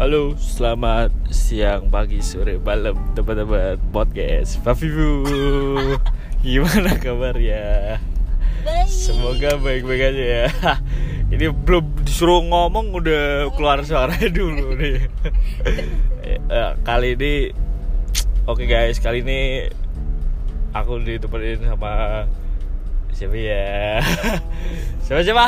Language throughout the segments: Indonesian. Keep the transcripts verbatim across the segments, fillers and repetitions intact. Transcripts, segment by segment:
Halo, selamat siang, pagi, sore, malam, teman-teman podcast Fafifu. Gimana kabarnya? Baik. Semoga baik-baik aja ya. Ini belum disuruh ngomong udah keluar suara dulu nih. Kali ini, oke guys, kali ini aku ditemenin sama siapa ya? Siapa siapa?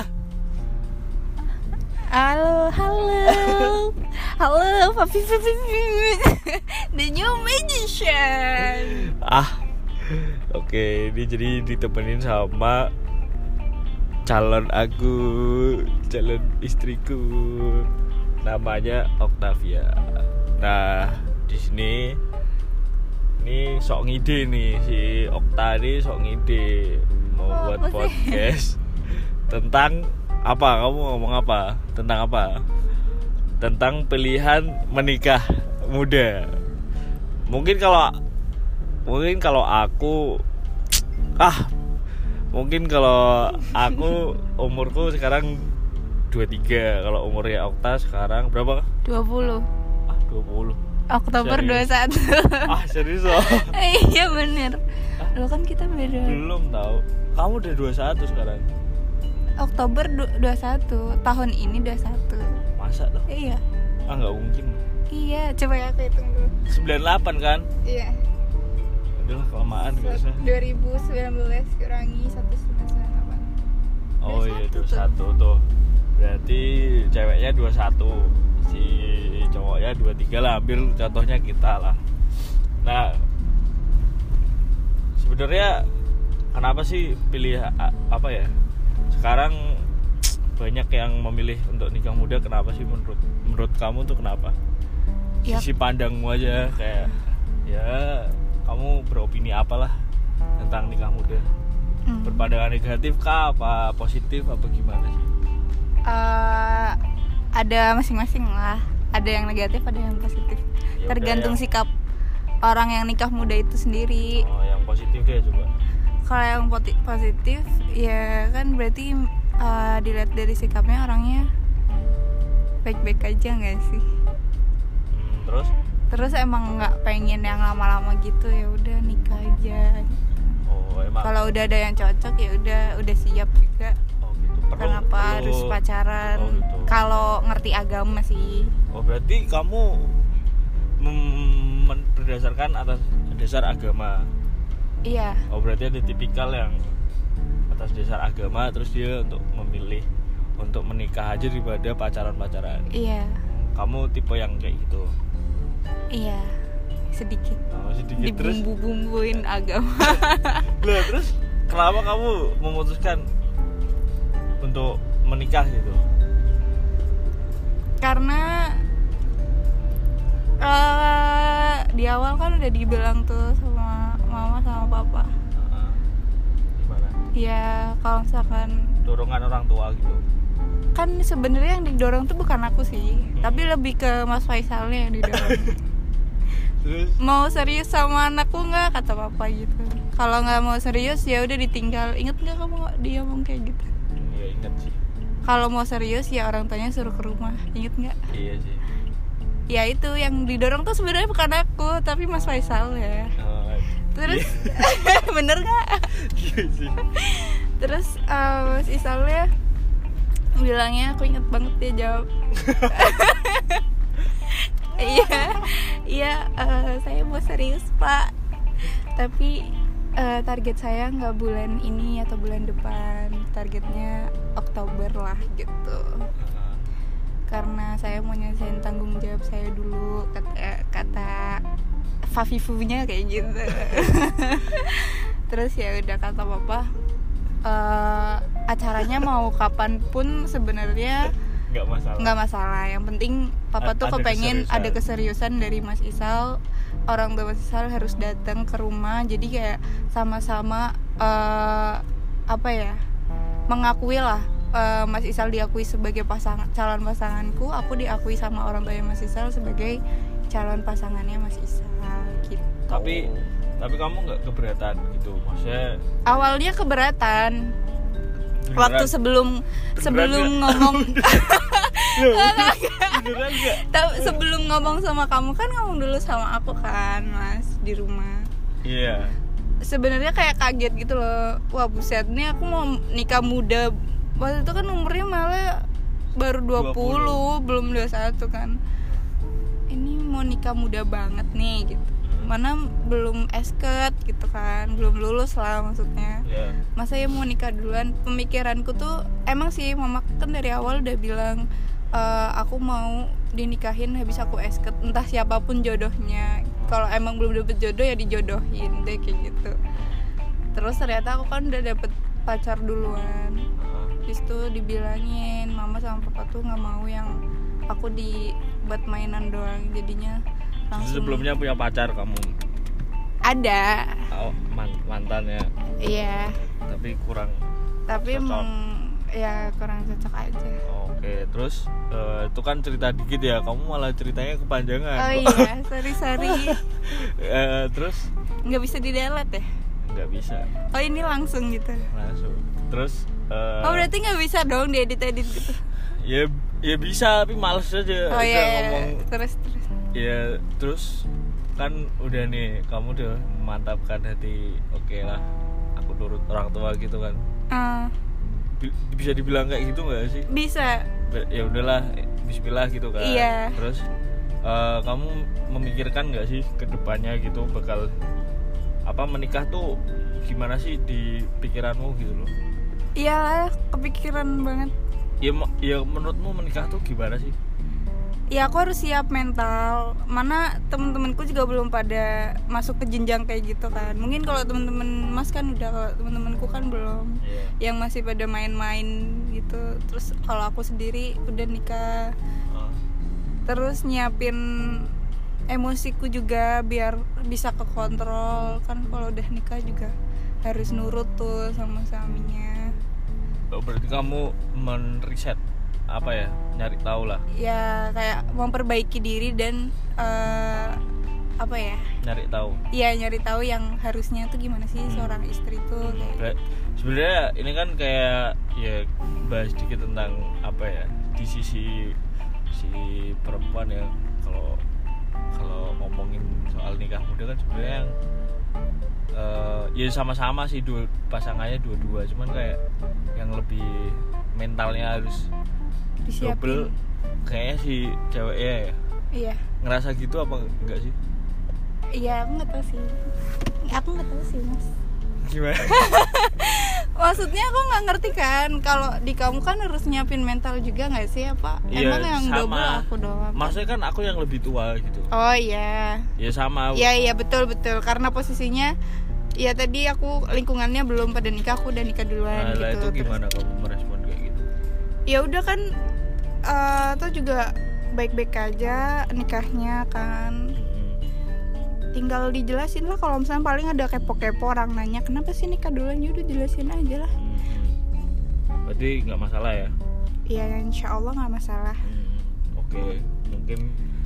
Halo, halo, halo, Papi, Papi, the new magician. Ah, oke, ini jadi ditemenin sama calon aku, calon istriku, namanya Octavia. Nah, di sini, ini sok ngide nih si Okta ini sok ngide mau Oh, buat apa sih? podcast tentang apa? Kamu ngomong apa? Tentang apa? Tentang pilihan menikah muda. Mungkin kalau mungkin kalau aku ah mungkin kalau aku umurku sekarang dua puluh tiga. Kalau umurnya Okta sekarang berapa? dua puluh Ah, dua puluh. Oktober Serius? dua puluh satu. Ah, serius loh. Iya bener. Lo kan kita beda. Belum tahu. Kamu udah dua puluh satu sekarang. Oktober dua puluh satu. Tahun ini dua puluh satu. Masa loh? Iya. Ah, enggak mungkin. Iya, coba ya aku hitung dulu. sembilan puluh delapan kan? Iya. Udah kelamaan enggak usah. dua ribu sembilan belas kurangi satu sembilan sembilan delapan. Oh iya, dua dua puluh puluh satu satu tuh. Berarti ceweknya dua puluh satu, si cowoknya dua puluh tiga lah, ambil contohnya kita lah. Nah, sebenarnya kenapa sih pilih a- apa ya? Sekarang banyak yang memilih untuk nikah muda, kenapa sih menurut menurut kamu tuh kenapa? Ya. Sisi pandangmu aja, kayak ya kamu beropini apalah tentang nikah muda? Hmm. Berpandangan negatif kah, apa positif, apa gimana sih? Eh, ada masing-masing lah. Ada yang negatif, ada yang positif. Ya udah, Tergantung yang- sikap orang yang nikah muda itu sendiri. Oh, yang positif deh coba. Kalau yang poti- positif, ya kan berarti eh, dilihat dari sikapnya orangnya baik-baik aja nggak sih? Hmm, terus? Terus emang nggak pengen yang lama-lama gitu, ya udah nikah aja. Oh, emang. Kalau udah ada yang cocok ya udah udah siap juga. Oh gitu. Perlu, Kenapa perlu- harus pacaran? Oh, gitu. Kalau ngerti agama sih. Oh, berarti kamu mem- men- berdasarkan atas dasar agama. Iya. Oh, berarti ada tipikal yang atas dasar agama terus dia untuk memilih untuk menikah aja daripada pacaran-pacaran. Iya. Kamu tipe yang kayak gitu. Iya. Sedikit. Oh, sedikit terus. Dibumbu-bumbuin agama. Lah, terus kenapa kamu memutuskan untuk menikah gitu? Karena eh, di awal kan udah dibilang tuh sama mama sama papa, Heeh. Gimana? ya kalau misalkan Dorongan orang tua gitu. kan sebenarnya yang didorong tuh bukan aku sih, Hmm. tapi lebih ke Mas Faisalnya yang didorong. Terus Mau serius sama anakku nggak, kata papa gitu. Kalau nggak mau serius ya udah ditinggal. Ingat nggak kamu dia ngomong kayak gitu? ya ingat sih. Kalau mau serius ya orang tuanya suruh ke rumah. Ingat nggak? Iya sih. Ya itu yang didorong tuh sebenarnya bukan aku, tapi Mas Faisal ya. Oh, Terus bener nggak? iya sih. Terus uh, Mas Isalnya bilangnya, aku inget banget dia jawab, iya iya uh, saya mau serius pak, tapi uh, target saya nggak bulan ini atau bulan depan, targetnya Oktober lah gitu, karena saya mau nyelesain tanggung jawab saya dulu, kata kata Fafifunya kayak gitu. Terus ya udah kata papa, uh, acaranya mau kapan pun sebenarnya Nggak masalah. nggak masalah. Yang penting papa A- tuh ada kepengen keseriusan. ada keseriusan dari Mas Isal. Orang tua Mas Isal harus datang ke rumah. Jadi kayak sama-sama uh, apa ya, mengakui lah, uh, Mas Isal diakui sebagai pasangan, calon pasanganku. Aku diakui sama orang tua Mas Isal sebagai calon pasangannya Mas Isal gitu. Tapi tapi kamu nggak keberatan gitu, maksudnya? Awalnya keberatan. Beneran? Waktu sebelum Beneran sebelum nggak? ngomong Beneran enggak? Tapi sebelum ngomong sama kamu kan ngomong dulu sama aku kan, Mas, di rumah. Iya. Sebenarnya kayak kaget gitu loh. Wah, buset, nih aku mau nikah muda. Waktu itu kan umurnya malah baru dua puluh, belum dua puluh satu kan. Ini mau nikah muda banget nih gitu. Mana belum esket gitu kan, belum lulus lah maksudnya. Yeah. Masa ya mau nikah duluan? Pemikiranku tuh emang sih mama kan dari awal udah bilang e, aku mau dinikahin habis aku esket, entah siapapun jodohnya. Kalau emang belum dapet jodoh ya dijodohin deh kayak gitu. Terus ternyata aku kan udah dapet pacar duluan. Terus tuh dibilangin mama sama papa tuh nggak mau yang aku dibuat mainan doang, jadinya langsung. Sebelumnya punya pacar kamu? Ada. Oh, man- mantannya. Iya. Tapi kurang. Tapi cocok. emang ya kurang cocok aja. Oke, terus uh, itu kan cerita dikit ya, kamu malah ceritanya kepanjangan. Oh iya, sorry sorry. uh, terus? Nggak bisa di-delete ya? Nggak bisa. Oh ini langsung gitu. Langsung. Terus? Uh, oh berarti nggak bisa dong diedit-edit gitu? Ya, ya bisa, tapi males aja. Oh iya. Ngomong. Terus terus. Ya terus kan udah nih, kamu udah memantapkan hati, oke okay lah, aku turut orang tua gitu kan. Uh. Bisa dibilang kayak gitu nggak sih? Bisa. Ya udahlah, Bismillah gitu kan. Iya. Terus uh, kamu memikirkan nggak sih kedepannya gitu bakal apa menikah tuh gimana sih di pikiranmu gitu loh? Iya, kepikiran banget. Ya, ya menurutmu menikah tuh gimana sih? Ya aku harus siap mental. Mana temen-temenku juga belum pada masuk ke jenjang kayak gitu kan. Mungkin kalau temen-temen Mas kan udah, kalau temen-temenku kan belum. Yeah. Yang masih pada main-main gitu. Terus kalau aku sendiri udah nikah. uh. Terus nyiapin emosiku juga biar bisa kekontrol. Kan kalau udah nikah juga harus nurut tuh sama suaminya. Oh, berarti kamu men-reset apa ya, nyari tahu lah ya, kayak memperbaiki diri dan uh, apa ya, nyari tahu iya nyari tahu yang harusnya tuh gimana sih hmm. seorang istri tuh kayak. Sebenarnya ini kan kayak ya bahas dikit tentang apa ya di sisi si perempuan ya. Kalau kalau ngomongin soal nikah muda kan sebenarnya yang uh, ya sama-sama sih dua pasangannya dua-dua, cuman kayak yang lebih mentalnya harus disiapin. Double kayaknya si ceweknya ya. Iya. Ngerasa gitu apa enggak sih? Iya, aku nggak tahu sih. Aku nggak tahu sih, Mas. Gimana? Maksudnya aku nggak ngerti kan, kalau di kamu kan harus nyiapin mental juga nggak sih apa? Iya, emang yang sama. double aku doang. Maksudnya kan aku yang lebih tua gitu. Oh iya. Ya sama. Iya iya betul betul, karena posisinya ya tadi aku lingkungannya belum pada nikah, aku udah nikah duluan. Nah, gitu. Itu gimana terus kamu merespon kayak gitu? Ya udah kan, uh, tuh juga baik-baik aja nikahnya kan. Tinggal dijelasin lah, kalau misalnya paling ada kepo-kepo orang nanya kenapa sih nikah duluan, ya udah jelasin aja lah. Hmm. Berarti nggak masalah ya? Iya, insya Allah nggak masalah. Hmm. Oke, okay. Mungkin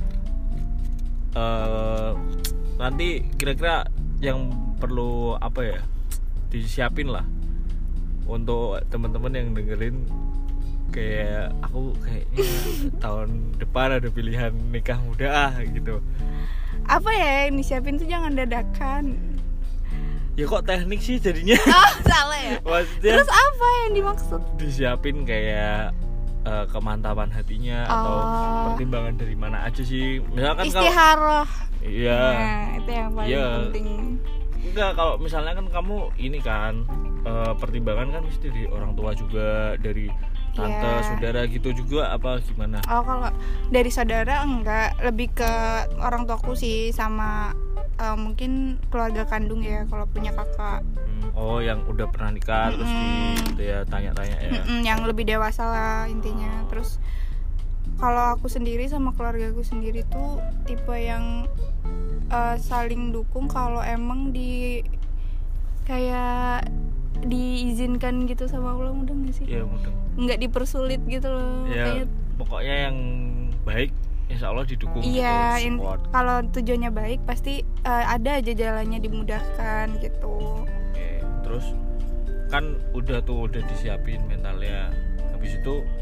uh, nanti kira-kira yang perlu apa ya disiapin lah untuk teman-teman yang dengerin. Kayak aku kayaknya tahun depan ada pilihan nikah muda ah gitu. Apa ya yang disiapin tuh, jangan dadakan. Ya kok teknik sih jadinya. Oh salah ya. Maksudnya, terus apa yang dimaksud? Disiapin kayak uh, kemantapan hatinya. Oh. Atau pertimbangan dari mana aja sih. Misalkan istiharoh. Iya. Nah itu yang paling iya. penting. Enggak, kalau misalnya kan kamu ini kan uh, pertimbangan kan mesti dari orang tua juga, dari tante, yeah. saudara gitu juga apa gimana? Oh kalau dari saudara enggak, lebih ke orang tuaku sih sama uh, mungkin keluarga kandung ya kalau punya kakak. Hmm, oh yang udah pernah nikah mm-hmm. terus di gitu ya tanya-tanya ya. Mm-hmm, yang lebih dewasa lah intinya. Terus kalau aku sendiri sama keluargaku sendiri tuh tipe yang uh, saling dukung kalau emang di kayak diizinkan gitu sama Allah, mudah nggak sih? Iya mudah. Nggak dipersulit gitu loh. Ya, kayak pokoknya yang baik, insya Allah didukung. Iya, gitu, kalau tujuannya baik pasti uh, ada aja jalannya dimudahkan gitu. Oke, terus kan udah tuh udah disiapin mentalnya. Habis itu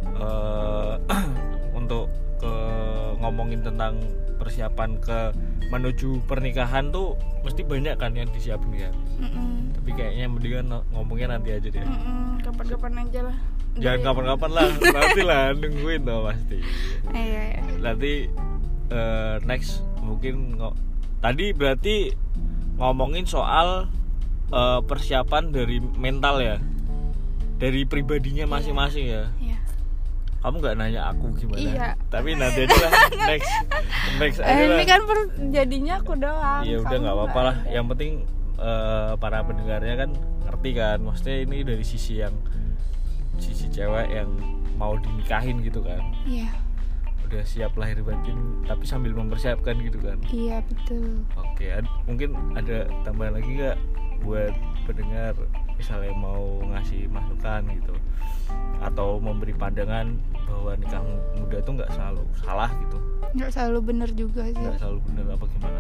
uh, untuk ke ngomongin tentang persiapan ke menuju pernikahan tuh mesti banyak kan yang disiapin kan. Mm-mm. Tapi kayaknya mendingan ngomongnya nanti aja deh. Mm-mm, kapan-kapan aja lah. Jangan Dari- kapan-kapan lah, nanti lah nungguin tuh pasti. Eh, iya, iya. Nanti uh, next mungkin ngo- tadi berarti ngomongin soal uh, persiapan dari mental ya, dari pribadinya masing-masing ya. Iya. Kamu nggak nanya aku gimana? Iya. Tapi nanti aja lah next next aja Eh, lah. ini kan per- jadinya aku doang. Iya udah kamu nggak apa-apa lah. ada. Yang penting uh, para pendengarnya kan ngerti kan. Maksudnya ini dari sisi yang sisi cewek yang mau dinikahin gitu kan. Iya. Udah siap lahir batin tapi sambil mempersiapkan gitu kan. Iya betul. Oke, ad- mungkin ada tambahan lagi nggak buat pendengar misalnya mau ngasih masukan gitu atau memberi pandangan bahwa nikah muda tuh nggak selalu salah gitu, Nggak selalu bener juga sih. nggak selalu benar apa gimana?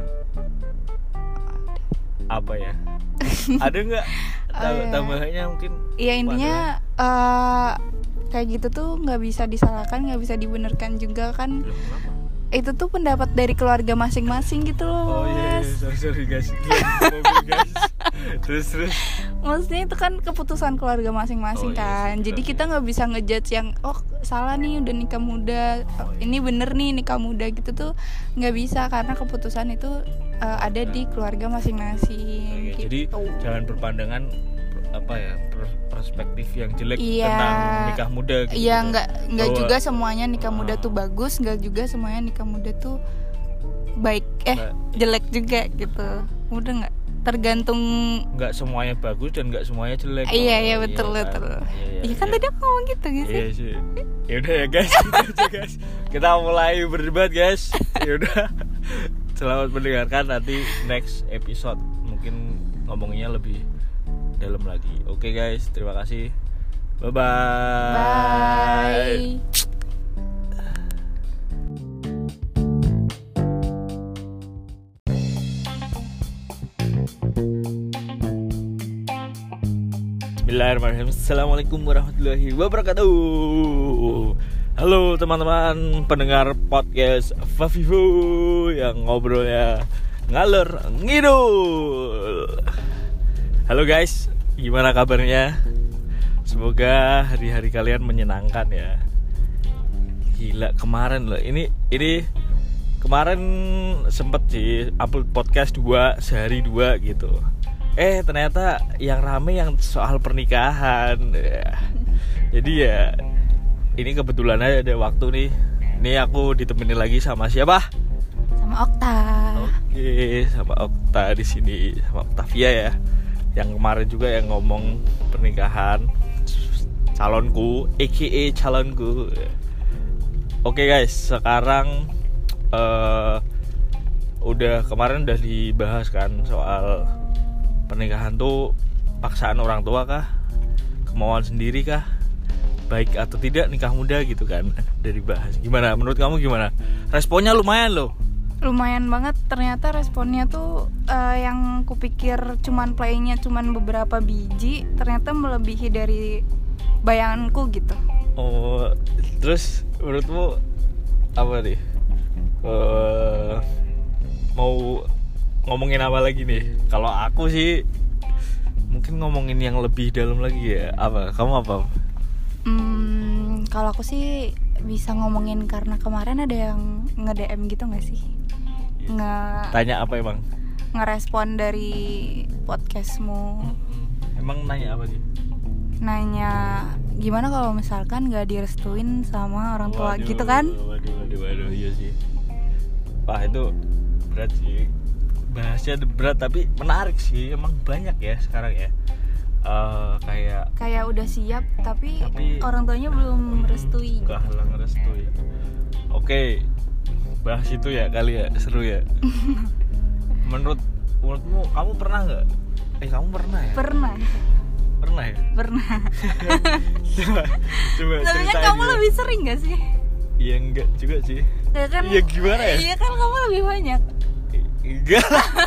Apa ya? Ada nggak tam- iya. tambahannya mungkin? Iya intinya eh, kayak gitu tuh nggak bisa disalahkan, nggak bisa dibenarkan juga kan. Loh, kenapa? Itu tuh pendapat dari keluarga masing-masing gitu Oh loh, iya, Mas. sorry, sorry guys, Gila, mobil guys. Terus terus. Maksudnya itu kan keputusan keluarga masing-masing Oh, iya kan. sih, Jadi benar, kita nggak bisa ngejudge yang oh salah nih udah nikah muda, Oh, iya. ini bener nih nikah muda gitu tuh nggak bisa karena keputusan itu uh, ada di keluarga masing-masing. Oke, gitu. jadi jangan berpandangan apa ya per- perspektif yang jelek Iya. tentang nikah muda gitu. Iya ya. nggak nggak Bahwa- juga semuanya nikah muda Ah. tuh bagus, nggak juga semuanya nikah muda tuh baik eh Nggak. jelek juga gitu. Udah nggak tergantung. nggak semuanya bagus dan nggak semuanya jelek. Iya Oh, iya betul kan? betul. Iya, Iya kan iya. tadi aku ngomong gitu gitu. Iya sih. Ya udah ya guys, gitu aja guys. Kita mulai berdebat guys. Ya udah. Selamat mendengarkan, nanti next episode mungkin ngomongnya lebih dalam lagi. Oke guys, terima kasih. Bye bye. Bye. Bismillahirrahmanirrahim. Assalamualaikum warahmatullahi wabarakatuh. Halo teman-teman pendengar podcast Favivo yang ngobrolnya ngalor ngidul. Halo guys, gimana kabarnya? Semoga hari-hari kalian menyenangkan ya. Gila kemarin loh, ini ini kemarin sempet sih upload podcast dua sehari dua gitu. Eh ternyata yang rame yang soal pernikahan ya. Jadi ya ini kebetulan aja ada waktu nih. Ini aku ditemenin lagi sama siapa? Sama Okta. Oke, sama Okta di sini, sama Octavia ya. Yang kemarin juga yang ngomong pernikahan calonku, aka calonku. Oke guys, sekarang uh, udah kemarin udah dibahas kan soal pernikahan tuh paksaan orang tua kah, kemauan sendiri kah, baik atau tidak nikah muda gitu kan. Dari bahas gimana menurut kamu, gimana responnya? Lumayan loh. Lumayan banget ternyata responnya tuh eh, yang kupikir cuman playnya cuman beberapa biji ternyata melebihi dari bayanganku gitu. Oh, terus menurutmu apa nih? Uh, mau ngomongin apa lagi nih? Kalau aku sih mungkin ngomongin yang lebih dalam lagi ya. Apa? Kamu apa? Hmm, kalau aku sih bisa ngomongin karena kemarin ada yang nge-D M gitu nggak sih? Nge Tanya apa emang? ngerespon dari podcastmu, Emang nanya apa sih? nanya gimana kalau misalkan nggak direstuin sama orang tua Waduh, gitu kan? Waduh, waduh, waduh, iya sih. Wah itu berat sih. Bahasnya berat tapi menarik sih. Emang banyak ya sekarang ya. Uh, kayak Kayak udah siap tapi, Tapi- orang tuanya belum merestui. kehalang restu ya. Oke, bahas itu ya kali ya, seru ya. Menurut menurutmu kamu pernah nggak? Eh kamu pernah ya? Pernah, Pernah ya? pernah. Coba, coba Sebenarnya ceritain kamu ya. lebih sering gak sih? Iya enggak juga sih. Ya kan? Iya, gimana ya? Iya kan kamu lebih banyak. Enggak.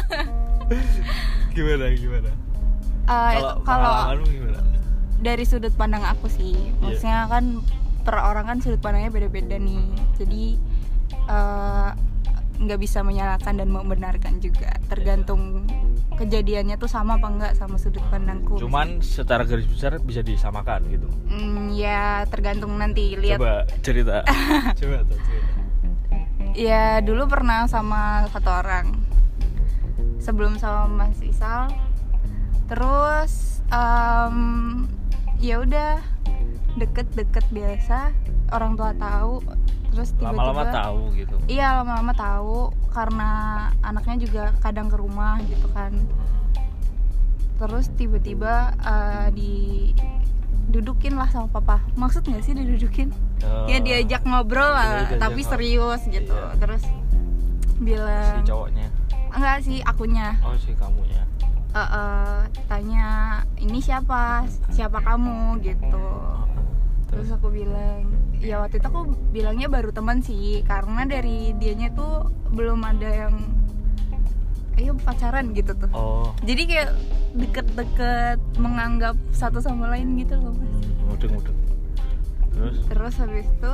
Gimana gimana? Eh, Kalau kalau pengalamanmu gimana? dari sudut pandang aku sih, maksudnya kan per orang kan sudut pandangnya beda-beda nih, jadi nggak uh, bisa menyalahkan dan membenarkan juga, tergantung kejadiannya tuh sama apa enggak sama sudut pandangku. Cuman secara garis besar bisa disamakan gitu. Hmm, ya tergantung nanti lihat. Coba cerita. Coba tuh cerita. Ya dulu pernah sama satu orang sebelum sama Mas Isal, terus um, ya udah deket-deket biasa, orang tua tahu, terus tiba-tiba lama-lama tahu gitu. Iya lama-lama tahu karena anaknya juga kadang ke rumah gitu kan. Terus tiba-tiba uh, didudukin lah sama papa. Maksud nggak sih didudukin? Oh. Ya diajak ngobrol lah, diajak tapi serius gitu. Iya. Terus bilang si cowoknya. Enggak sih, akunya. Oh si kamunya. Uh, uh, tanya ini siapa? Siapa kamu gitu. Terus aku bilang, ya waktu itu aku bilangnya baru teman sih, karena dari dianya tuh belum ada yang ayo pacaran gitu tuh. Oh. Jadi kayak deket-deket menganggap satu sama lain gitu loh Mas. Mudeng-mudeng. Terus? Terus habis itu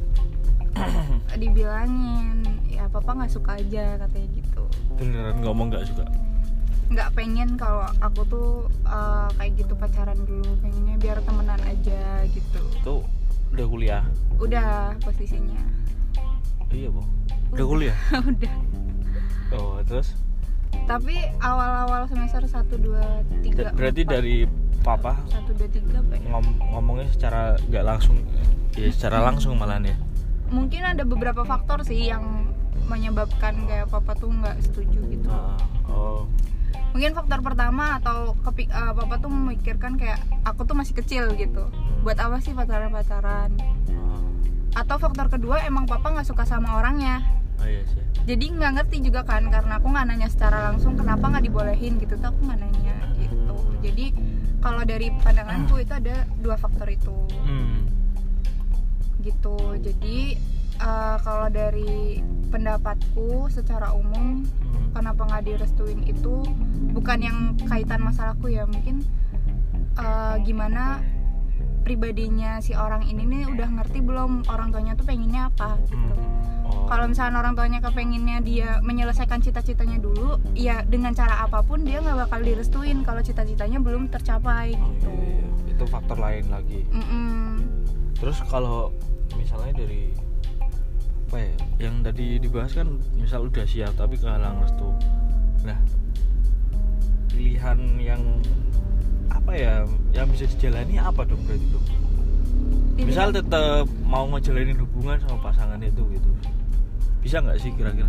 dibilangin, ya papa nggak suka aja katanya gitu. Beneran ngomong nggak suka? Nggak pengen kalau aku tuh uh, kayak gitu pacaran dulu, pengennya biar temenan aja gitu. Tuh udah kuliah? Udah posisinya. Iya bu. Udah kuliah? Udah. Oh terus? Tapi awal-awal semester satu, dua, tiga Berarti empat. Dari papa satu, dua, tiga apa ya? Ngom- ngomongnya secara nggak langsung, ya secara langsung malahan ya? Mungkin ada beberapa faktor sih yang menyebabkan kayak papa tuh nggak setuju gitu. Ah, oh. Mungkin faktor pertama atau kepik uh, papa tuh memikirkan kayak aku tuh masih kecil gitu, buat apa sih pacaran-pacaran. Oh. Atau faktor kedua emang papa nggak suka sama orangnya. Oh iya sih. Jadi nggak ngerti juga kan, karena aku nggak nanya secara langsung kenapa nggak dibolehin gitu, tuh aku nggak nanya gitu. Jadi kalau dari pandanganku itu ada dua faktor itu. Hmm. Gitu. Jadi uh, kalau dari pendapatku secara umum, hmm. kenapa nggak direstuin itu bukan yang kaitan masalahku ya, mungkin uh, gimana pribadinya si orang ini nih udah ngerti belum orang tuanya tuh pengennya apa gitu. Oh. Kalau misalnya orang tuanya kepenginnya dia menyelesaikan cita-citanya dulu, ya dengan cara apapun dia nggak bakal direstuin kalau cita-citanya belum tercapai gitu. Oh, iya, iya. Itu faktor lain lagi. Mm-mm. Terus kalau misalnya dari apa ya, yang tadi dibahas kan misal udah siap tapi kehalang restu. Nah, pilihan yang apa ya yang bisa dijalani apa dong berarti tuh? Misal tetap mau ngejalanin hubungan sama pasangan itu gitu, bisa nggak sih kira-kira?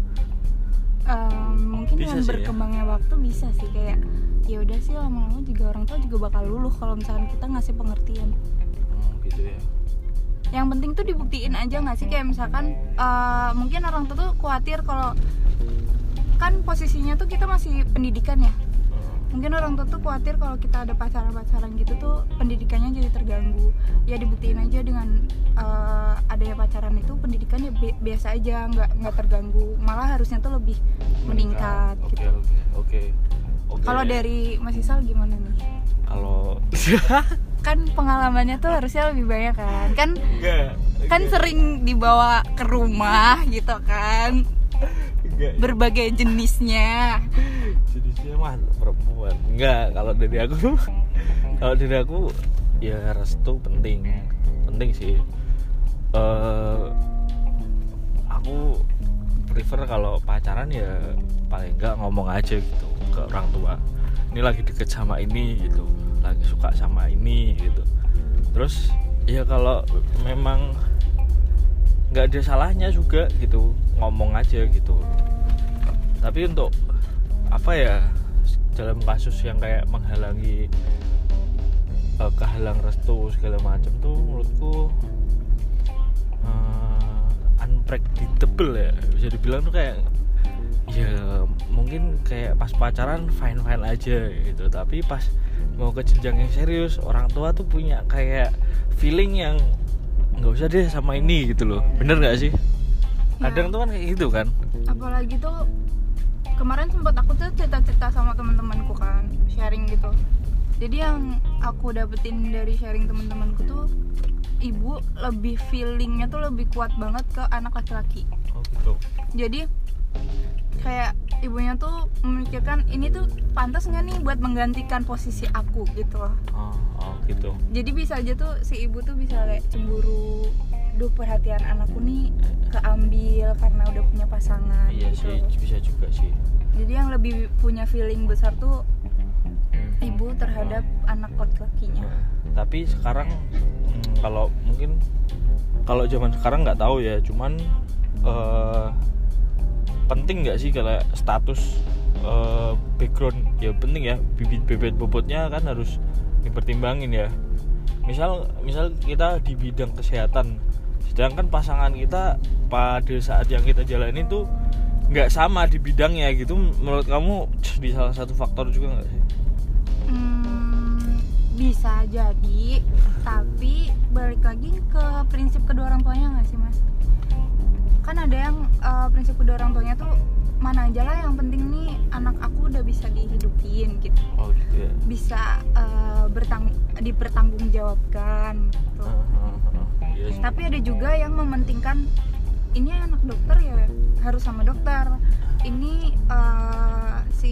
Um, mungkin bisa dengan berkembangnya ya? Waktu bisa sih, kayak ya udah sih lama-lama juga orang tua juga bakal luluh kalau misalkan kita ngasih pengertian. Oh gitu ya. Yang penting tuh dibuktiin aja nggak sih, kayak misalkan uh, mungkin orang tua tuh khawatir kalau kan posisinya tuh kita masih pendidikan ya. Mungkin orang tua tuh khawatir kalau kita ada pacaran-pacaran gitu tuh pendidikannya jadi terganggu. Ya dibuktiin aja dengan uh, adanya pacaran itu pendidikannya bi- biasa aja, nggak nggak terganggu, malah harusnya tuh lebih meningkat. Oke gitu. oke oke. Kalau dari Mas Isal gimana nih? Kalau kan pengalamannya tuh harusnya lebih banyak kan? Kan enggak, kan enggak. Sering dibawa ke rumah gitu kan? Enggak, berbagai jenisnya. Jenisnya mah perempuan. Enggak, kalau dari aku kalau dari aku ya restu penting. Penting sih. Uh, aku prefer kalau pacaran ya paling enggak ngomong aja gitu ke orang tua. Ini lagi deket sama ini gitu, lagi suka sama ini gitu. Terus ya kalau memang nggak ada salahnya juga gitu, ngomong aja gitu. Tapi untuk apa ya, dalam kasus yang kayak menghalangi uh, kehalang restu segala macam tuh menurutku uh, unpredictable ya, bisa dibilang tuh kayak ya mungkin kayak pas pacaran fine fine aja gitu, tapi pas mau ke jenjang yang serius orang tua tuh punya kayak feeling yang nggak usah deh sama ini gitu loh. Bener nggak sih? Kadang ya, tuh kan kayak gitu kan. Apalagi tuh kemarin sempat aku tuh cerita-cerita sama teman-temanku kan, sharing gitu. Jadi yang aku dapetin dari sharing teman-temanku tuh ibu lebih feelingnya tuh lebih kuat banget ke anak laki-laki. Oh gitu. Jadi kayak ibunya tuh memikirkan ini tuh pantas nggak nih buat menggantikan posisi aku gitu loh. Oh, oh gitu. Jadi bisa aja tuh si ibu tuh bisa kayak cemburu, duh perhatian anakku nih keambil karena udah punya pasangan. Iya gitu. sih, bisa juga sih. Jadi yang lebih punya feeling besar tuh Hmm. ibu terhadap Oh. anak laki-lakinya. Tapi sekarang hmm, kalau mungkin kalau zaman sekarang nggak tahu ya, cuman uh, penting nggak sih kalau status uh, background ya penting ya, bibit bebet bobotnya kan harus dipertimbangin ya. Misal misal kita di bidang kesehatan, sedangkan pasangan kita pada saat yang kita jalani tuh nggak sama di bidangnya gitu, menurut kamu di salah satu faktor juga nggak sih? Hmm, bisa jadi, tapi balik lagi ke prinsip kedua orang tuanya nggak sih mas? Kan ada yang uh, prinsip kedua orang tuanya tuh mana aja lah yang penting nih anak aku udah bisa dihidupin gitu, Oh gitu ya. bisa uh, bertang dipertanggungjawabkan gitu. Uh, uh, uh, iya sih. Tapi ada juga yang mementingkan ini anak dokter ya harus sama dokter, ini uh, si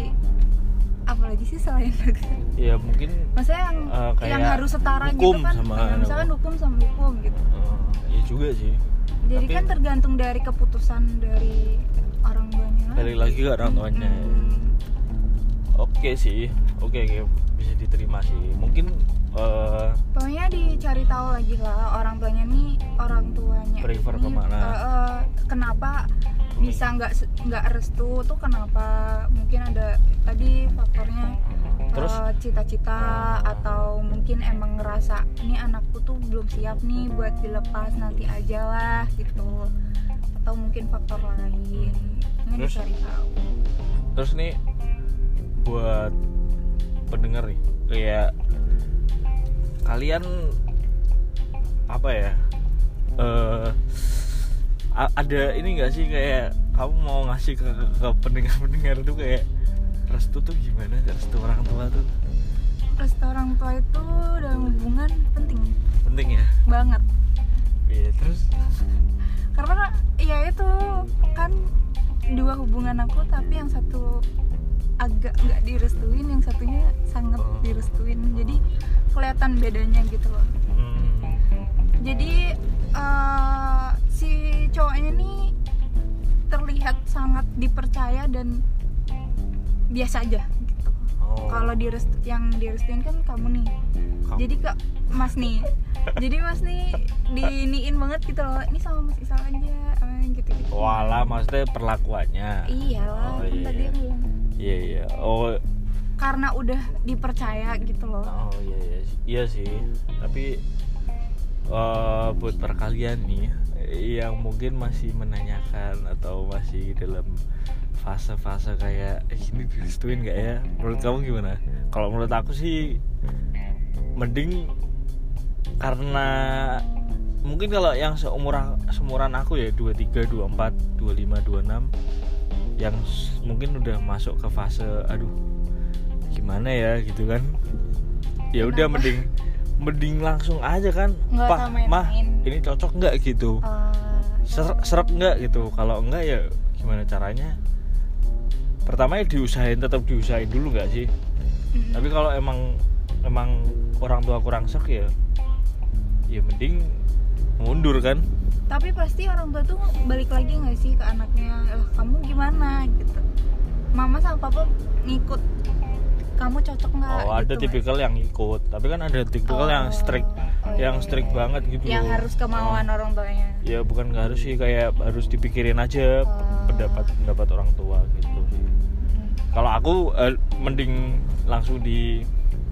apalagi sih selain dokter, Ya mungkin maksudnya yang uh, kayak yang harus setara hukum gitu kan, sama ya, misalkan hukum sama hukum gitu. uh, ya juga sih. Jadi Tapi kan tergantung dari keputusan dari orang tuanya. balik lagi ke orang tuanya. Hmm. Oke sih, oke oke bisa diterima sih. Mungkin uh, Pokoknya dicari tahu lagi lah orang tuanya nih, orang tuanya Prefer ini, kemana? uh, uh, kenapa Hmm. bisa nggak nggak restu tuh kenapa? Mungkin ada tadi faktornya terus uh, cita-cita atau mungkin emang ngerasa ini anakku tuh belum siap nih buat dilepas, nanti aja lah gitu, atau mungkin faktor lain. Ini Terus? dicari tahu. terus nih buat pendengar nih, kayak kalian apa ya? Eh a- ada ini nggak sih kayak kamu mau ngasih ke, ke, ke pendengar-pendengar tuh kayak restu tuh gimana? Restu orang tua tuh Restu orang tua itu dalam hubungan penting penting ya. banget. Iya terus. Karena ya itu kan dua hubungan aku, tapi yang satu agak nggak direstuin, yang satunya sangat Oh. direstuin. Jadi kelihatan bedanya gitu loh. Hmm, Jadi uh, si cowoknya nih terlihat sangat dipercaya dan biasa aja gitu. oh. Kalau direstu, yang direstuin kan kamu nih. Kamu. Jadi kak Mas nih, jadi Mas nih diniin banget gitu loh. Ini sama Mas Isal aja, eh, gitu-gitu. Walah, maksudnya perlakuannya. Iyalah, Oh, kan iya, tadi iya. yang bilang. Iya iya. Oh, Karena udah dipercaya gitu loh. oh iya iya. Iya sih. Tapi uh, buat perkalian nih yang mungkin masih menanyakan atau masih dalam fase-fase kayak eh, ini direstuin nggak ya? Menurut kamu gimana? Kalau menurut aku sih mending, karena mungkin kalau yang seumuran seumuran aku ya dua puluh tiga, dua puluh empat, dua puluh lima, dua puluh enam yang s- mungkin udah masuk ke fase aduh gimana ya gitu kan. Ya udah Kenapa? mending mending langsung aja kan. Nggak Pak, usah main-main. Mah, ini cocok nggak gitu? Uh, Ser- Serap nggak gitu? Kalau enggak ya gimana caranya? Pertama ya diusahain, tetap diusahain dulu nggak sih? mm, Tapi kalau emang emang orang tua kurang sek ya ya mending mundur kan. tapi pasti orang tua tuh balik lagi nggak sih ke anaknya, lah kamu gimana gitu. Mama sama papa ngikut, kamu cocok nggak? Oh, ada gitu, tipikal yang ikut, tapi kan ada tipikal Oh, yang strict, oh, iya. yang strict banget gitu. yang harus kemauan Oh. orang tuanya. Ya bukan nggak harus sih, kayak harus dipikirin aja Oh. pendapat pendapat orang tua gitu. Hmm. Kalau aku eh, mending langsung di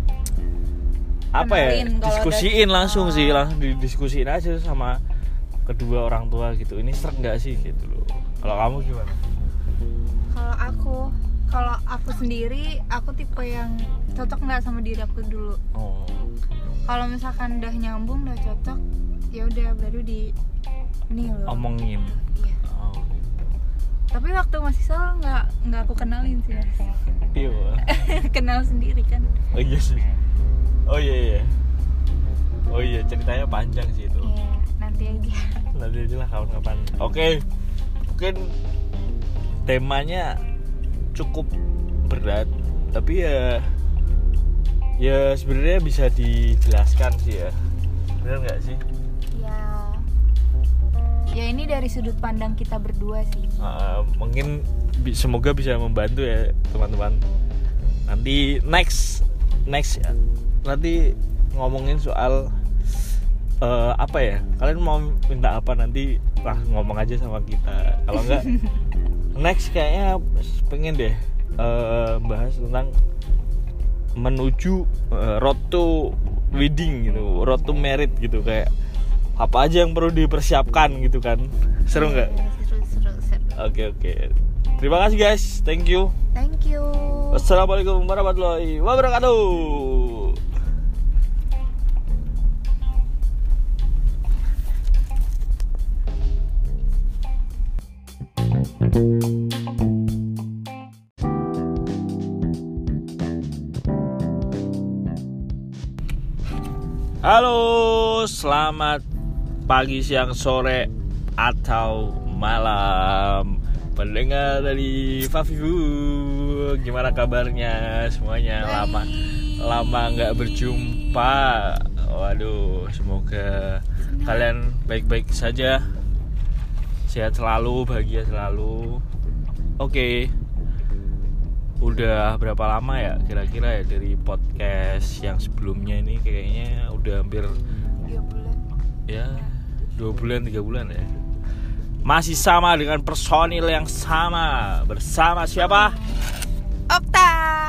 apa ya Kenalin kalau diskusiin udah- langsung Oh. sih, langsung didiskusiin aja sama kedua orang tua gitu. Ini seret nggak sih gitu loh. Kalau kamu gimana? Kalau aku, kalau aku sendiri, aku tipe yang cocok nggak sama diri aku dulu. Oh, Kalau misalkan udah nyambung, udah cocok, ya udah baru di ini loh. omongin. Iya. Oh, gitu. Tapi waktu masih solo nggak nggak aku kenalin sih mas. Iya. Kenal sendiri kan. Oh iya sih. Oh iya iya. Oh iya, ceritanya panjang sih itu. Iya, nanti aja. Nanti aja lah kapan-kapan. Oke, mungkin temanya cukup berat, tapi ya ya sebenarnya bisa dijelaskan sih ya. Benar nggak sih? Ya, ya ini dari sudut pandang kita berdua sih. Uh, mungkin bi- semoga bisa membantu ya teman-teman. Nanti next next ya. Nanti ngomongin soal uh, apa ya? Kalian mau minta apa nanti lah ngomong aja sama kita. Kalau enggak next kayaknya pengen deh uh, bahas tentang menuju uh, road to wedding gitu, road to married gitu, kayak apa aja yang perlu dipersiapkan gitu kan. Seru nggak? Seru, seru, seru. Oke oke. Terima kasih guys. Thank you. Thank you. Wassalamualaikum warahmatullahi wabarakatuh. Halo, selamat pagi, siang, sore, atau malam pendengar dari Fafifu. Gimana kabarnya semuanya? Lama lama nggak berjumpa. Waduh, semoga kalian baik-baik saja, sehat selalu, bahagia selalu. Oke, udah berapa lama ya kira-kira ya dari podcast yang sebelumnya ini? Kayaknya udah hampir tiga bulan. Ya, dua bulan, tiga bulan ya. Masih sama dengan personil yang sama. Bersama siapa? Okta.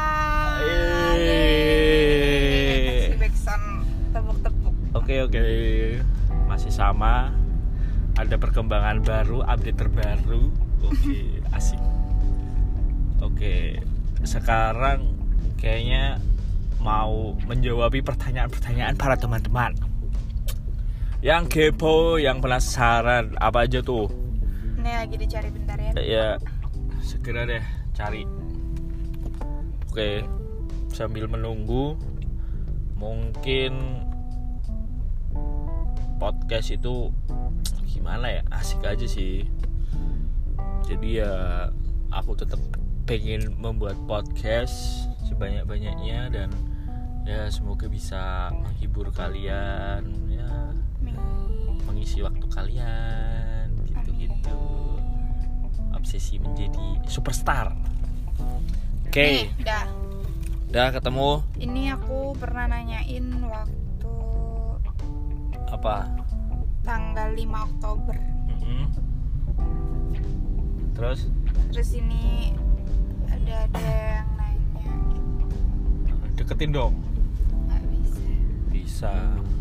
Yeay. Si Bekson tepuk-tepuk. Oke oke, masih sama. Ada perkembangan baru, update terbaru. Oke, asik. Oke, sekarang kayaknya mau menjawabi pertanyaan-pertanyaan para teman-teman yang kepo, yang penasaran. Apa aja tuh? Ini lagi dicari bentar ya. Ya, segera deh cari. Oke, sambil menunggu, mungkin podcast itu gimana ya, asik aja sih. Jadi ya aku tetap pengen membuat podcast sebanyak-banyaknya, dan ya semoga bisa menghibur kalian ya, mengisi waktu kalian gitu-gitu. Obsesi menjadi superstar. Oke, okay. Nih, udah. Udah ketemu. Ini aku pernah nanyain waktu Apa? tanggal lima Oktober. Mm-hmm. Terus? Terus ini ada ada yang nanya. Deketin dong. Nggak bisa. Bisa.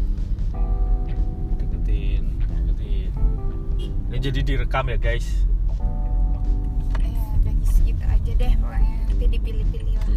Deketin, deketin. Ini jadi direkam ya guys. Ya udah gitu aja deh pokoknya. Nanti dipilih-pilih lah.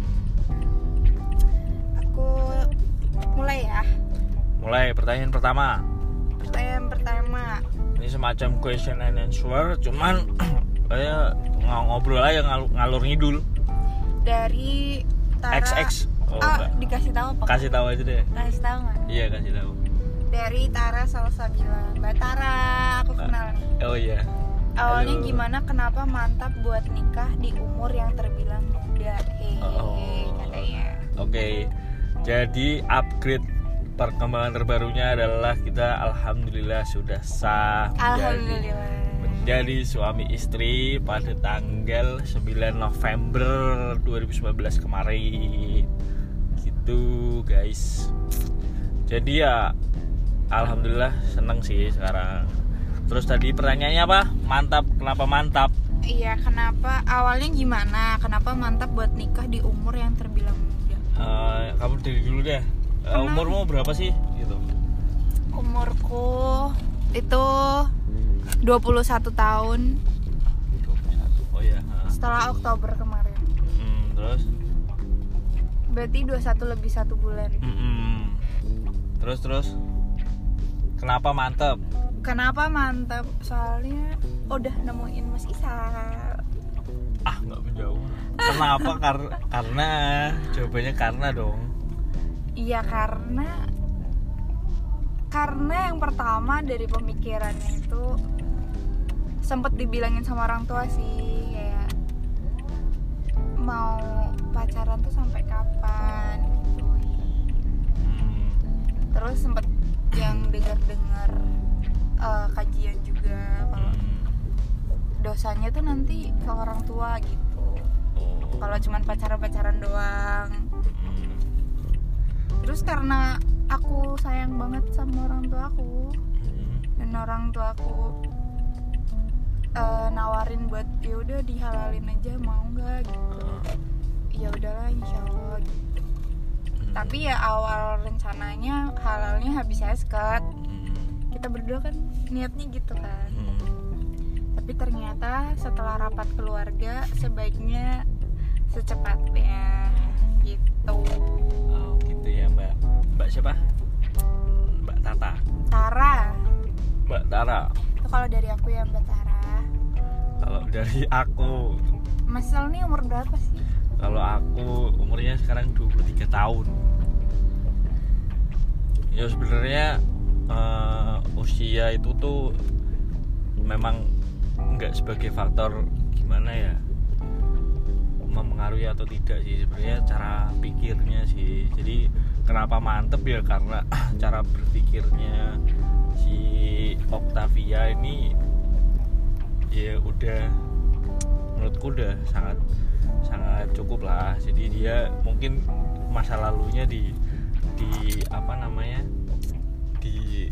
Aku mulai ya. Mulai, pertanyaan pertama. Pertanyaan pertama. Ini semacam question and answer, cuman kayak ngobrol aja ngal- ngalur ngidul. Dari Tara. X X. Oh, ah, enggak. dikasih tahu apa? Kasih tahu aja deh. Kasih tahu nggak? Iya, kasih tahu. Dari Tara Salsabila. Mbak Tara, aku kenal nih. Oh iya. Awalnya Halo. gimana, kenapa mantap buat nikah di umur yang terbilang muda? Hehe, Oh. katanya. Oke. Jadi upgrade perkembangan terbarunya adalah kita alhamdulillah sudah sah menjadi, Alhamdulillah. menjadi suami istri pada tanggal sembilan November dua ribu sembilan belas kemarin. Gitu, guys. Jadi ya alhamdulillah seneng sih sekarang. Terus tadi pertanyaannya apa? Mantap, kenapa mantap? Iya, kenapa awalnya gimana? Kenapa mantap buat nikah di umur yang terbilang muda? Uh, kamu dari dulu deh. Uh, umurmu berapa sih? Gitu. Umurku itu dua puluh satu tahun. dua puluh satu. Oh iya. Uh. Setelah Oktober kemarin. Hmm, terus? Berarti dua puluh satu lebih satu bulan. Hmm. Terus terus. Kenapa mantap? Kenapa mantap? Soalnya udah nemuin Mas Isal. Ah, nggak menjawab. Kenapa? Kar- karena jawabannya karena dong. Iya, karena karena yang pertama dari pemikirannya itu sempet dibilangin sama orang tua sih, kayak mau pacaran tuh sampai kapan gitu. Hmm. Terus sempet yang dengar-dengar uh, kajian juga kalau Hmm. dosanya tuh nanti ke orang tua gitu. Oh. Kalau cuman pacaran-pacaran doang. Hmm. Terus karena aku sayang banget sama orang tua aku, Hmm. dan orang tua aku uh, nawarin buat ya udah dihalalin aja, mau nggak gitu. Ah. Ya udahlah insyaallah gitu. Hmm. Tapi ya awal rencananya halalnya habis esket. Hmm. Kita berdua kan niatnya gitu kan. Hmm. Tapi ternyata setelah rapat keluarga sebaiknya secepatnya gitu. Oh gitu ya Mbak. Mbak siapa? Mbak Tata. Tara. Mbak Tara. Itu kalau dari aku ya Mbak Tara. Kalau dari aku, Mas Sal nih umur berapa sih? kalau aku umurnya sekarang dua puluh tiga tahun. Ya sebenarnya uh, usia itu tuh memang nggak sebagai faktor gimana ya mempengaruhi atau tidak sih, sebenarnya cara pikirnya sih. Jadi kenapa mantep ya karena cara berpikirnya si Octavia ini ya udah menurutku udah sangat sangat cukup lah. Jadi dia mungkin masa lalunya di di apa namanya di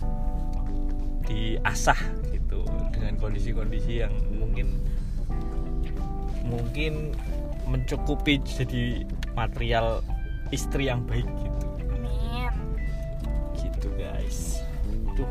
diasah gitu dengan kondisi-kondisi yang mungkin mungkin mencukupi jadi material istri yang baik gitu. Amin. Gitu guys. Tuh.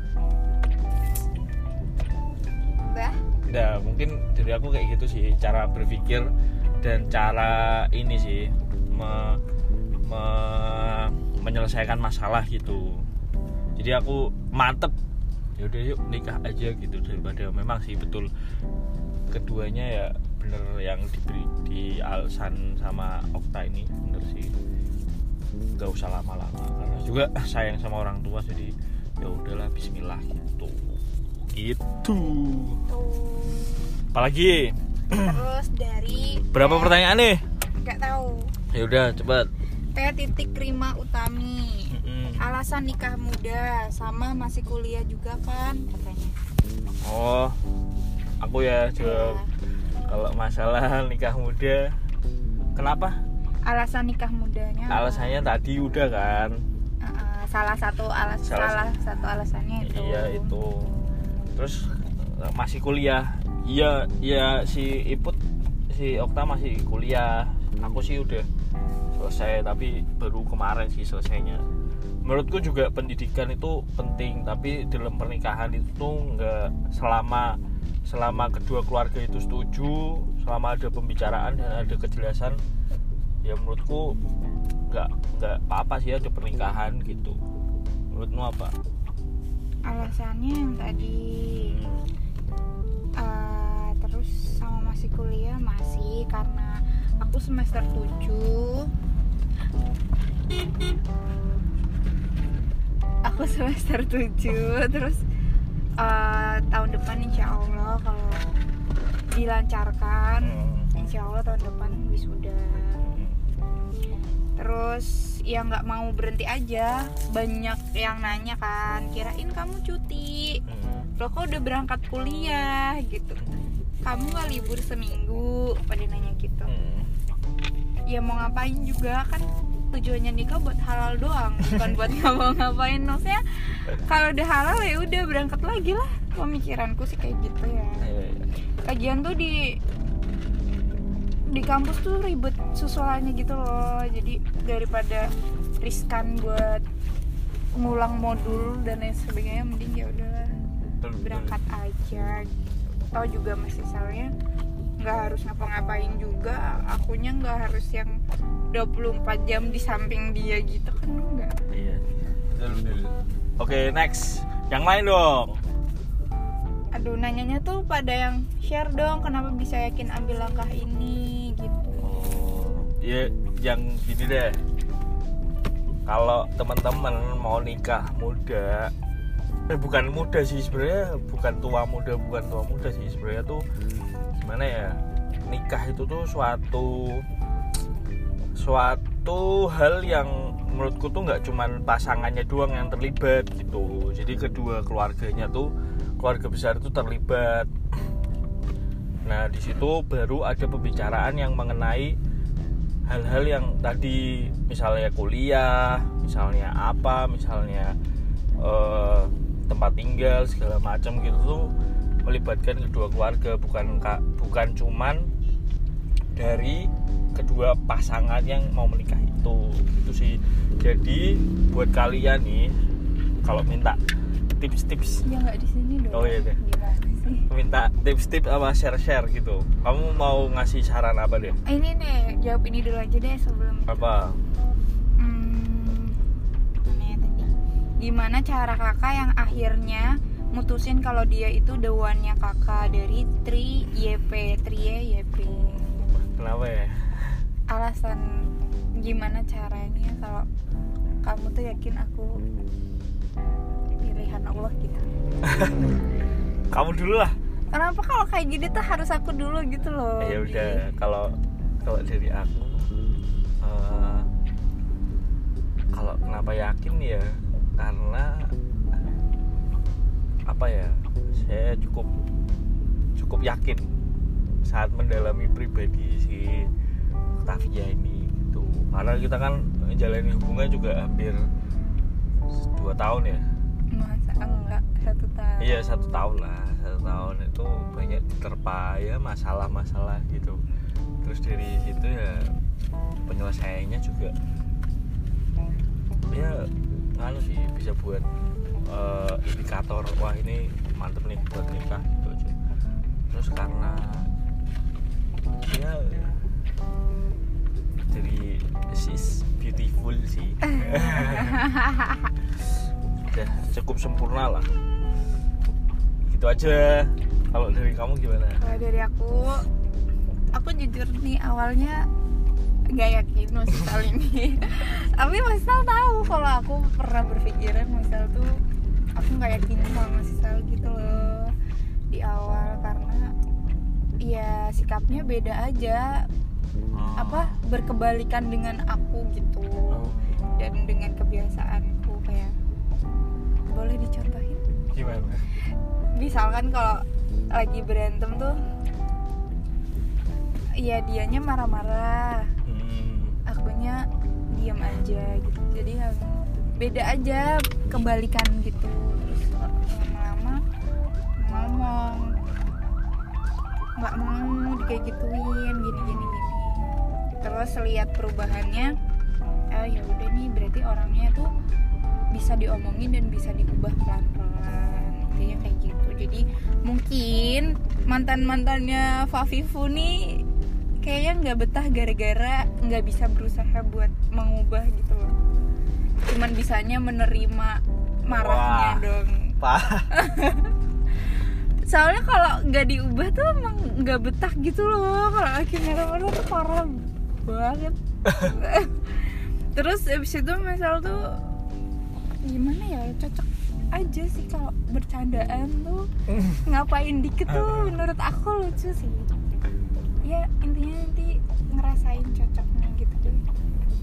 Bah? Nah, mungkin dari aku kayak gitu sih cara berpikir dan cara ini sih me, me, menyelesaikan masalah gitu. Jadi aku mantep. Ya udah yuk nikah aja gitu, daripada memang sih betul keduanya ya bener yang diberi di alasan sama Okta ini bener sih, nggak usah lama-lama karena juga sayang sama orang tua, jadi ya udahlah Bismillah gitu gitu. Tuh. Apalagi Terus dari berapa pertanyaan nih? Gak tahu. Ya udah cepat. T titik Rima Utami. Mm-mm. Alasan nikah muda sama masih kuliah juga kan katanya. Oh, aku ya jawab. Ya. Kalau masalah nikah muda, kenapa? Alasan nikah mudanya apa? Alasannya tadi udah kan? Uh, salah satu alas Salah salah satu alasannya itu. Iya itu. Terus masih kuliah. Iya, iya si Iput, si Okta masih kuliah. Aku sih udah selesai, tapi baru kemarin sih selesainya. Menurutku juga pendidikan itu penting, tapi dalam pernikahan itu nggak selama selama kedua keluarga itu setuju, selama ada pembicaraan dan ada kejelasan, ya menurutku nggak nggak apa-apa sih ada pernikahan gitu. Menurutmu apa? Alasannya yang tadi. Hmm. Uh, terus sama masih kuliah masih karena aku semester tujuh. Aku semester tujuh terus uh, tahun depan insya Allah kalau dilancarkan, insya Allah tahun depan wisuda. Terus ya nggak mau berhenti aja, banyak yang nanya kan, kirain kamu cuti, lo kok udah berangkat kuliah gitu, kamu nggak libur seminggu, pada nanya gitu. Ya mau ngapain juga kan, tujuannya nikah buat halal doang, bukan buat ngapa-ngapain. Maksudnya kalau udah halal ya udah berangkat lagi lah, pemikiranku sih kayak gitu ya. Kajian tuh di di kampus tuh ribet susulannya gitu loh, jadi daripada riskan buat ngulang modul dan lain sebagainya, mending ya udahlah berangkat aja gitu. Tau juga masih soalnya nggak harus ngapa-ngapain juga, akunya nggak harus yang dua puluh empat jam di samping dia gitu kan, enggak. Iya, betul betul. Oke, next. Yang lain dong. Aduh, nanyanya tuh pada yang share dong, kenapa bisa yakin ambil langkah ini gitu. Oh, ya yang gini deh. kalau teman-teman mau nikah muda, eh bukan muda sih sebenarnya, bukan tua muda, bukan tua muda sih sebenarnya tuh gimana ya, nikah itu tuh suatu suatu hal yang menurutku tuh nggak cuman pasangannya doang yang terlibat gitu. Jadi kedua keluarganya tuh, keluarga besar itu terlibat. Nah di situ baru ada pembicaraan yang mengenai hal-hal yang tadi, misalnya kuliah, misalnya apa, misalnya eh, tempat tinggal segala macam gitu tuh melibatkan kedua keluarga, bukan bukan cuman dari kedua pasangan yang mau menikah itu. Itu sih. Jadi buat kalian nih kalau minta tips-tips, ya nggak di sini dong. Oh iya deh. Gimana sih? Minta tips-tips sama share-share gitu. Kamu mau ngasih saran apa deh? Ini deh, jawab ini dulu aja deh sebelum Apa? Hmm, ini tadi. Gimana cara kakak yang akhirnya mutusin kalau dia itu the one-nya kakak dari tri Y P, tri Y P. Kenapa ya? Alasan gimana caranya kalau kamu tuh yakin aku pilihan Allah gitu. Kamu dulu lah. Kenapa kalau kayak gini tuh harus aku dulu gitu loh? Ya udah, kalau kalau dari aku uh, kalau kenapa yakin ya karena apa ya, saya cukup cukup yakin saat mendalami pribadi si Octavia ini gitu. Karena kita kan menjalani hubungan juga hampir dua tahun ya. Masa enggak satu tahun? Iya satu tahun lah, satu tahun itu banyak diterpa ya masalah-masalah gitu. Terus dari situ ya penyelesaiannya juga ya nganu sih, bisa buat uh, indikator wah ini mantep nih buat nikah gitu aja. Terus karena ya dari she's beautiful sih. Udah cukup sempurna lah. Gitu aja. Kalau dari kamu gimana? Kalau dari aku, aku jujur nih awalnya nggak yakin Mas Sal ini. Tapi Mas Sal tahu kalau aku pernah berpikiran Mas Sal tuh aku nggak yakin sama Mas Sal gitu loh di awal, karena ya sikapnya beda aja, Oh. apa berkebalikan dengan aku gitu, dan dengan kebiasaanku. Kayak boleh dicontohin? Gimana? Misalkan kalau lagi berantem tuh, ya dianya marah-marah, Hmm. akunya diam aja gitu. Jadi yang beda aja, kebalikan gitu. Terus lama-lama ngomong, nggak mau kayak gituin, gini-gini gini. Terus lihat perubahannya, eh ya udah nih berarti orangnya tuh bisa diomongin dan bisa diubah pelan-pelan. Intinya kayak gitu. Jadi mungkin mantan-mantannya Fafifu nih kayaknya nggak betah gara-gara nggak bisa berusaha buat mengubah gitu loh. Cuman bisanya menerima marahnya. Wah, dong. Pak. Soalnya kalau nggak diubah tuh emang nggak betah gitu loh. Kalau lagi marah-marah tuh parah banget. Terus abis itu misal tuh gimana ya, cocok aja sih kalau bercandaan tuh ngapain dikit tuh menurut aku lucu sih. Ya intinya nanti ngerasain cocoknya gitu deh. Oke,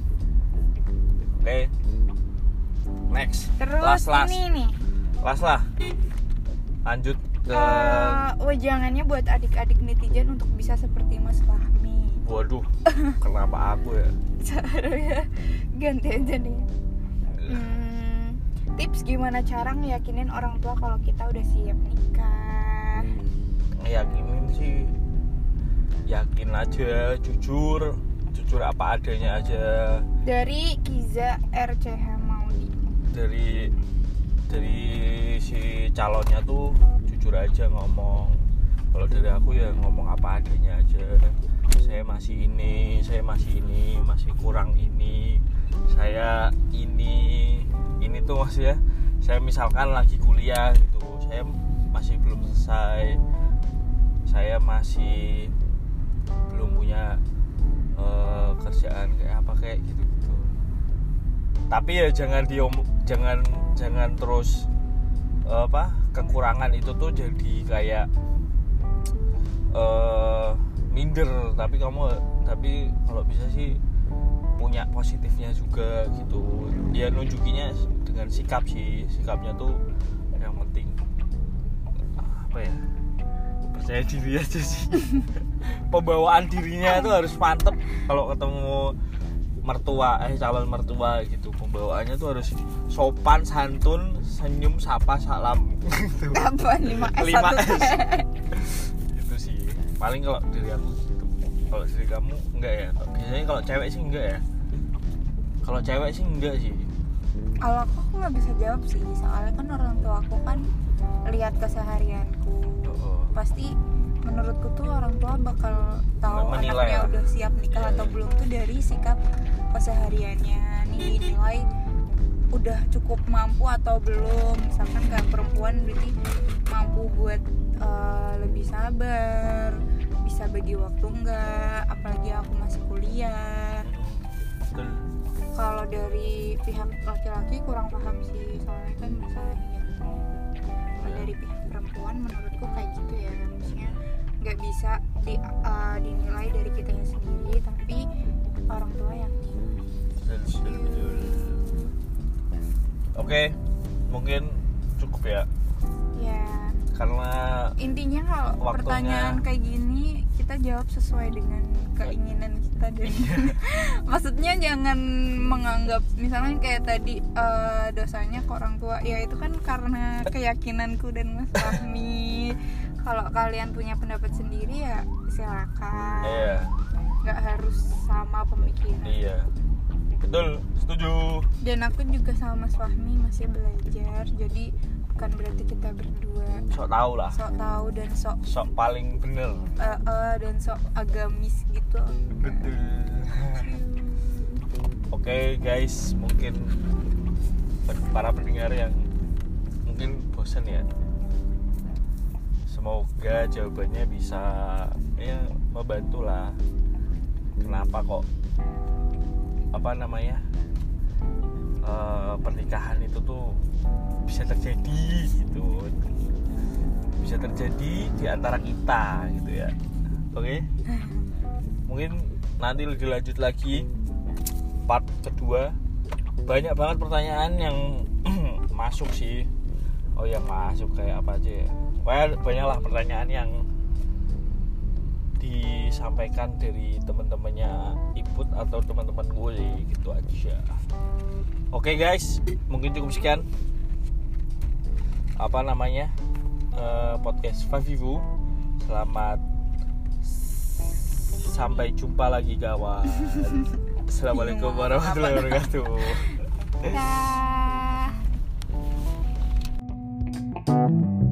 okay. Next. Terus last, last. ini nih Last lah. Lanjut ke uh, wejangannya buat adik-adik netizen untuk bisa seperti Mas Fahmi. Waduh, kenapa aku ya? Caranya ganti aja nih. Hmm, tips gimana cara ngeyakinin orang tua kalau kita udah siap nikah? Ngeyakinin sih, yakin aja, jujur, jujur apa adanya aja. Dari Kiza R C H Maudi. Dari dari si calonnya tuh jujur aja ngomong. Kalau dari aku ya ngomong apa adanya aja. Saya masih ini, saya masih ini, masih kurang ini, saya ini, ini tuh maksudnya saya misalkan lagi kuliah gitu, saya masih belum selesai, saya masih belum punya uh, kerjaan kayak apa kayak gitu gitu. tapi ya jangan diom jangan jangan terus apa kekurangan itu tuh jadi kayak uh, minder, tapi kamu tapi kalau bisa sih punya positifnya juga gitu. Dia nunjukinya dengan sikap sih, sikapnya tuh yang penting apa ya, percaya diri aja sih. Pembawaan dirinya itu harus mantep kalau ketemu mertua eh calon mertua gitu. Pembawaannya tuh harus sopan, santun, senyum, sapa, salam gitu. Apa lima S lima satu S itu sih paling kalau dari aku gitu. Kalau dari kamu enggak ya? Biasanya kalau cewek sih enggak ya? Kalau cewek sih enggak sih. Kalau aku aku nggak bisa jawab sih, soalnya kan orang tua aku kan lihat keseharianku. Oh. Pasti menurutku tuh orang tua bakal tahu Menilai anaknya ya? udah siap nikah Yeah. atau belum tuh dari sikap kesehariannya. Nih dinilai udah cukup mampu atau belum. Misalkan kayak perempuan berarti mampu buat uh, lebih sabar, bisa bagi waktu enggak, apalagi aku masih kuliah. Betul. Kalau dari pihak laki-laki kurang paham sih, soalnya kan masalahnya. Kalau dari pihak perempuan menurutku kayak gitu ya, maksudnya nggak bisa di, uh, dinilai dari kitanya sendiri, tapi orang tua yang nilai. Betul, betul, betul. Oke, mungkin cukup ya. Ya, Karena intinya kalau Waktunya- pertanyaan kayak gini kita jawab sesuai dengan keinginan kita dan maksudnya jangan menganggap misalnya kayak tadi uh, dosanya ke orang tua, ya itu kan karena keyakinanku dan Mas Fahmi. Kalau kalian punya pendapat sendiri ya silakan, iya, nggak harus sama pemikiran. iya. Betul, setuju. Dan aku juga sama Mas Fahmi masih belajar, jadi bukan berarti kita berdua Sok tahu lah, sok tahu dan sok sok paling bener. uh, uh, dan sok agamis gitu. Betul. Oke guys, mungkin para pendengar yang mungkin bosan ya, semoga jawabannya bisa ya membantu lah. Kenapa kok apa namanya uh, pernikahan itu tuh bisa terjadi gitu, bisa terjadi di antara kita gitu ya. Oke, mungkin nanti lebih lanjut lagi part kedua. Banyak banget pertanyaan yang masuk sih. Oh yang masuk kayak apa aja ya, banyak banyaklah pertanyaan yang disampaikan dari teman-temannya Iput atau teman-teman gue gitu aja. Oke guys, mungkin cukup sekian apa namanya uh, podcast Favivu. Selamat sampai jumpa lagi kawan. Assalamualaikum warahmatullahi wabarakatuh. Dah.